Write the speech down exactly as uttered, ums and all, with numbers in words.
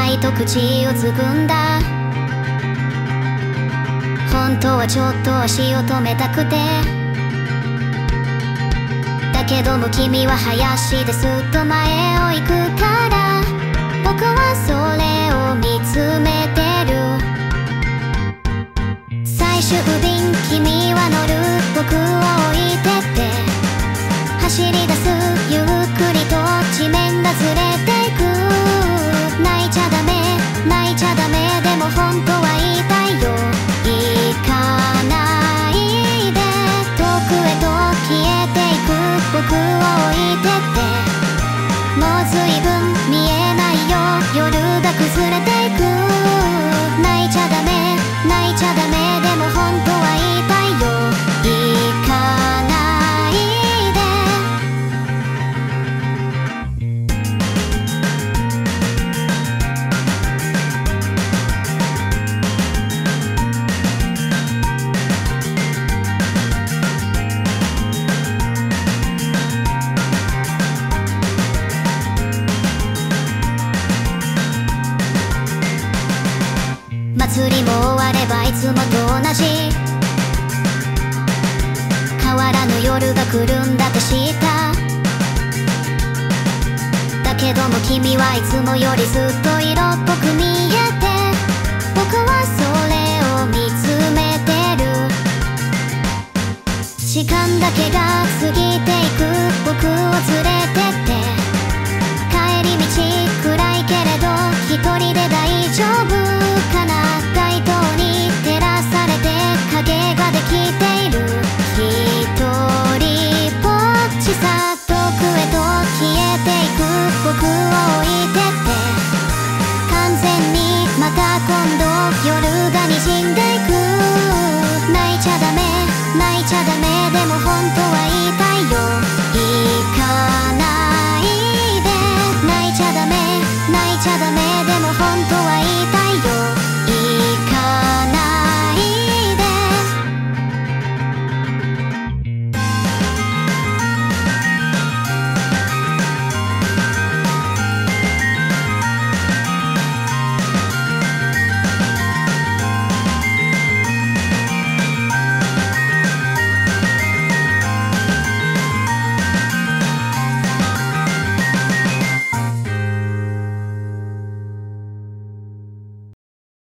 ないと口をつぐんだ。本当はちょっと足を止めたくて、だけども君は林ですっと前を行くから、僕はそれを見つめてる。最終便君は乗る、僕を置いてって走り出す。ゆっくりと地面がずれていく。泣いちゃダメ泣いちゃダメ、でも本当は言いたいよ。行かないで遠くへと消えていく。僕を置いてってもう随分見えないよ。夜が崩れていく。泣いちゃダメ泣いちゃダメ、でも本当は言いたいよ。行かないで。祭りも終わればいつもと同じ、変わらぬ夜が来るんだって知った。だけども君はいつもよりずっと色っぽく見えて、僕はそれを見つめてる。時間だけが過ぎていく。僕を連れてって帰り道暗いけれど一人で大丈夫かな。街灯に照らされて影ができて